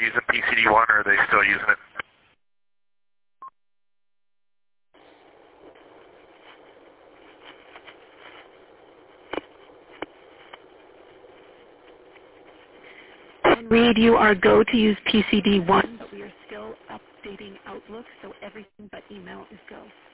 using PCD1 or are they still using it? Read, you are go to use PCD1, but we are still updating Outlook, so everything but email is go.